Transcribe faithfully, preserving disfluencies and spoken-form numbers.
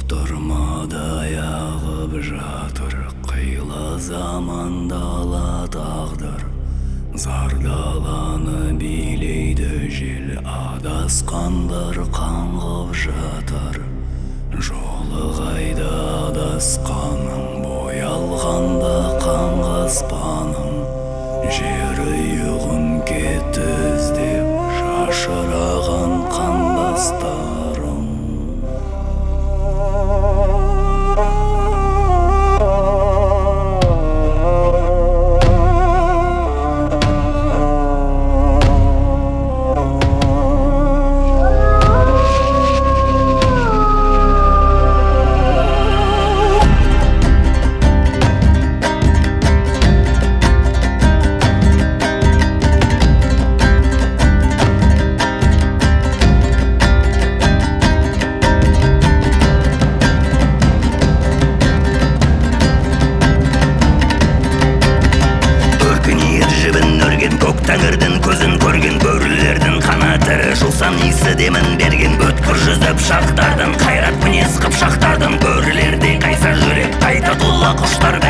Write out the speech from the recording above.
Бұқтырмада ағып жатыр қилы замандала тағдыр. Зардаланы билейді жел, адасқандар қаңғып жатыр. Жолы қайда адасқаның, боялғанда қанға аспаның. Жері юғын кетті іздеп, шашыраған қандастарың. Көк тәңірдің көзін көрген, бөрілердің қанаты жусан исі демін берген. Өткір жүзіп шақтардың, қайрат мінез қыпшақтардың, бөрілердей қайсар жүрек, қайта тұла құштар